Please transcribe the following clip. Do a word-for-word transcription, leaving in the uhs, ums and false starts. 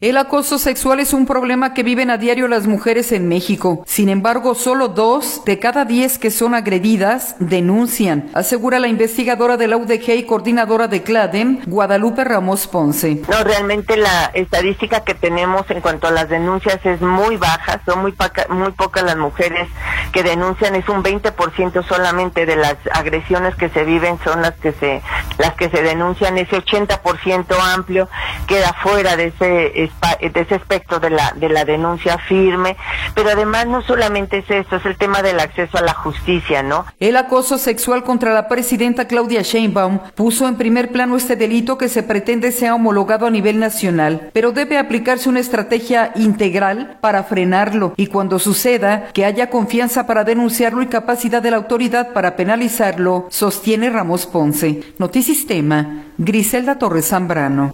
El acoso sexual es un problema que viven a diario las mujeres en México. Sin embargo, solo dos de cada diez que son agredidas denuncian, asegura la investigadora de la U D G y coordinadora de CLADEM, Guadalupe Ramos Ponce. No, realmente la estadística que tenemos en cuanto a las denuncias es muy baja, son muy, poca, muy pocas las mujeres que denuncian, es un veinte por ciento solamente de las agresiones que se viven son las que se las que se denuncian, ese ochenta por ciento amplio queda fuera de ese de ese aspecto de la de la denuncia firme, pero además no solamente es esto, es el tema del acceso a la justicia, ¿no? El acoso sexual contra la presidenta Claudia Sheinbaum puso en primer plano este delito que se pretende sea homologado a nivel nacional, pero debe aplicarse una estrategia integral para frenarlo y cuando suceda, que haya confianza para denunciarlo y capacidad de la autoridad para penalizarlo, sostiene Ramos Ponce. Notisistema, Griselda Torres Zambrano.